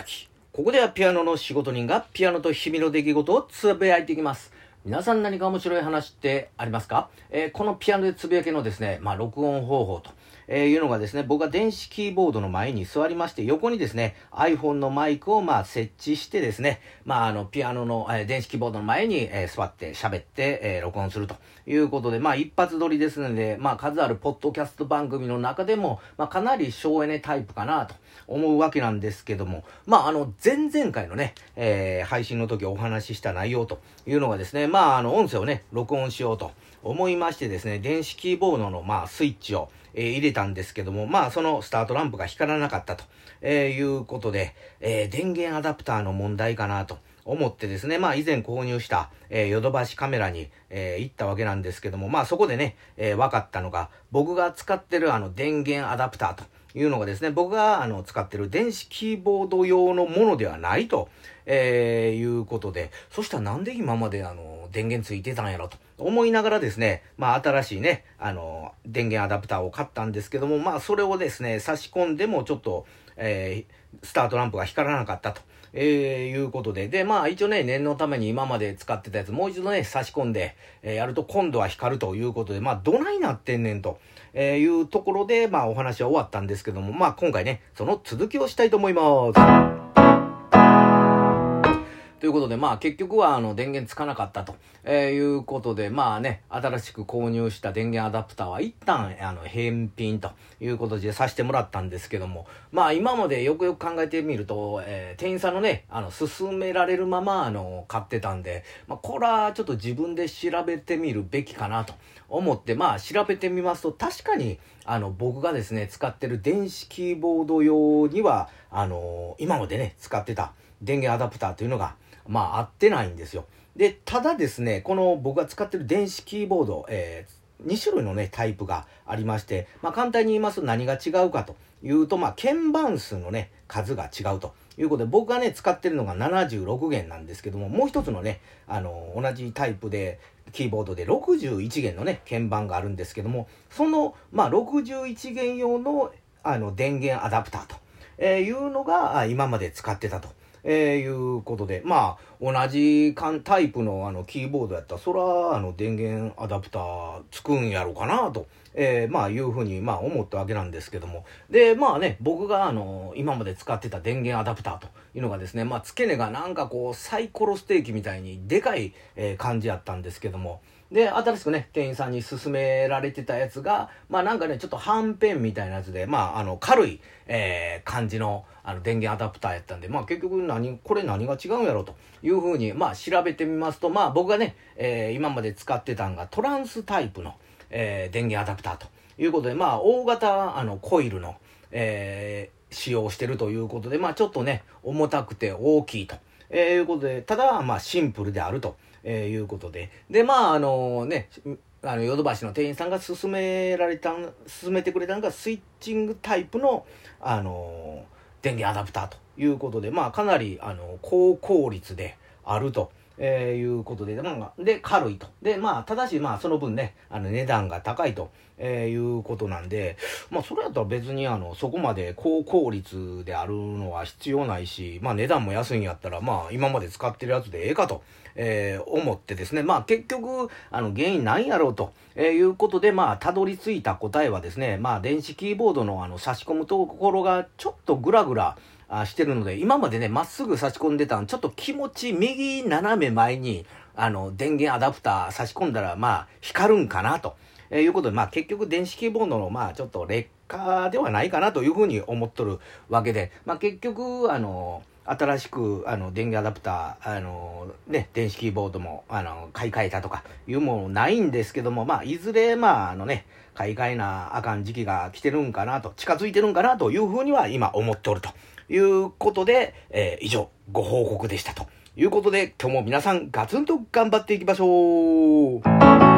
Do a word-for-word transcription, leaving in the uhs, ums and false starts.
き。ここではピアノの仕事人がピアノと日々の出来事をつぶやいていきます。皆さん何か面白い話ってありますか？えー、このピアノでつぶやきのですね、まあ録音方法と、えー、いうのがですね、僕が電子キーボードの前に座りまして、横にですね、iPhone のマイクをまあ設置してですね、まああのピアノの、えー、電子キーボードの前に、えー、座って喋って、えー、録音するということで、まあ一発撮りですので、まあ数あるポッドキャスト番組の中でも、まあかなり省エネタイプかなと思うわけなんですけども、まああの前々回のね、えー、配信の時お話しした内容というのがですね、まああの音声をね、録音しようと思いましてですね、電子キーボードのまあスイッチを、えー、入れたんですけども、まあそのスタートランプが光らなかったと、えー、いうことで、えー、電源アダプターの問題かなと思ってですね、まあ以前購入したえー、ヨドバシカメラに、えー、行ったわけなんですけども、まあそこでね、えー、分かったのが、僕が使ってるあの電源アダプターというのがですね、僕があの使ってる電子キーボード用のものではないと、えー、いうことで、そしたらなんで今まであの電源ついてたんやろと思いながらですね、まあ新しいね、あの電源アダプターを買ったんですけども、まあそれをですね、差し込んでもちょっと、えー、スタートランプが光らなかったと。えー、いうことで。で、まあ一応ね、念のために今まで使ってたやつ、もう一度ね、差し込んで、えー、やると今度は光るということで、まあどないなってんねんと、えー、いうところで、まあお話は終わったんですけども、まあ今回ね、その続きをしたいと思います。ということで、まあ結局はあの電源つかなかったと、えー、いうことで、まあね、新しく購入した電源アダプターは一旦あの返品ということでさせてもらったんですけども、まあ今までよくよく考えてみると、えー、店員さんのね、あの勧められるままあの買ってたんで、まあこれはちょっと自分で調べてみるべきかなと思って、まあ調べてみますと、確かにあの僕がですね、使ってる電子キーボード用には、あの今までね、使ってた電源アダプターというのがまあ合ってないんですよ。で、ただですね、この僕が使ってる電子キーボード、えー、に種類のね、タイプがありまして、まあ簡単に言いますと何が違うかというと、まあ鍵盤数のね、数が違うということで、僕がね、使ってるのがななじゅうろくげんなんですけども、もう一つのね、あの、同じタイプで、キーボードでろくじゅういちげんのね、鍵盤があるんですけども、その、まあろくじゅういちげん用の、あの、電源アダプターと、えー、いうのが今まで使ってたと。えー、いうことで、まあ、同じタイプのあのキーボードやったら、そら、あの、電源アダプターつくんやろうかなと、えー、まあ、いうふうに、まあ、思ったわけなんですけども。で、まあね、僕があの、今まで使ってた電源アダプターというのがですね、まあ、付け根がなんかこう、サイコロステーキみたいにでかい、えー、感じやったんですけども、で、新しくね、店員さんに勧められてたやつが、まあなんかね、ちょっとはんぺんみたいなやつで、まああの、軽い、えー、感じの、あの、電源アダプターやったんで、まあ結局何、これ何が違うんやろというふうに、まあ調べてみますと、まあ僕がね、えー、今まで使ってたのがトランスタイプの、えー、電源アダプターということで、まあ大型、あの、コイルの、えー、使用してるということで、まあちょっとね、重たくて大きいと、えー、いうことで、ただ、まあシンプルであると。えー、いうことで。で、まあ、あのね、あの、ヨドバシの店員さんが勧められた、勧めてくれたのがスイッチングタイプの、あのー、電源アダプターということで、まあ、かなり、あの、高効率であると。えー、いうことで、まあ、で、軽いと。で、まあ、ただし、まあ、その分ね、あの、値段が高いと、えー、いうことなんで、まあ、それやったら別に、あの、そこまで高効率であるのは必要ないし、まあ、値段も安いんやったら、まあ、今まで使ってるやつでええかと、えー、思ってですね、まあ、結局、あの、原因なんやろうと、えー、いうことで、まあ、たどり着いた答えはですね、まあ、電子キーボードの、あの、差し込むところが、ちょっとグラグラ、あしてるので、今までね、まっすぐ差し込んでたん、ちょっと気持ち右斜め前に、あの、電源アダプター差し込んだら、まあ、光るんかな、と、えー、いうことで、まあ、結局電子キーボードの、まあ、ちょっと劣化ではないかな、というふうに思っとるわけで、まあ、結局、あの、新しく、あの、電源アダプター、あの、ね、電子キーボードも、あの、買い替えたとかいうものないんですけども、まあ、いずれ、まあ、あのね、買い替えなあかん時期が来てるんかなと、近づいてるんかなというふうには今思っておるということで、えー、以上、ご報告でしたということで、今日も皆さんガツンと頑張っていきましょう。